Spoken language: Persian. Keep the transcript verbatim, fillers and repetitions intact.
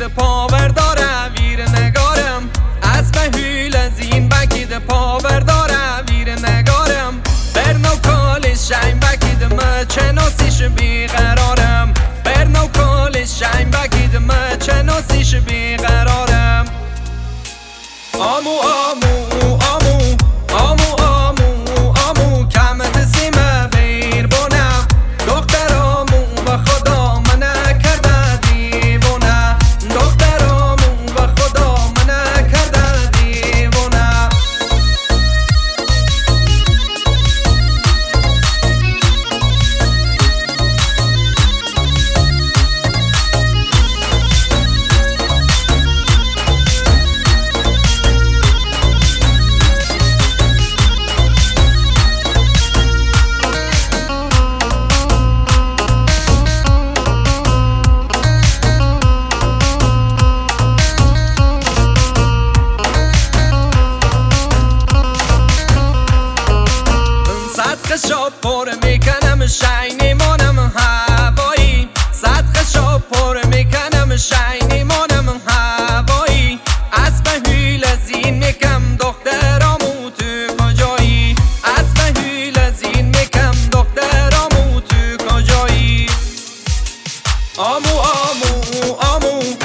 بکید پاور داره ویر نگارم اسب هیل زین بکید پاور داره ویر نگارم برنو کال شایم بکید ما چناسیش بیقرارم برنو کال شایم بکید ما چناسیش بیقرارم آمو آمو آمو آمو آمو آمو کمت سیمه بیر بونم دختر آمو و خدا منه کرده دیوونه دختر آمو و خدا منه کرده دیوونه صدقشو پر میکنم شینی مانم هوایی صدقشو پر میکنم شینی مانم هوایی اسب هیل زین میکم دخترامو تو کجایی اسب هیل زین میکم دخترامو تو کجایی آمو آمو آمو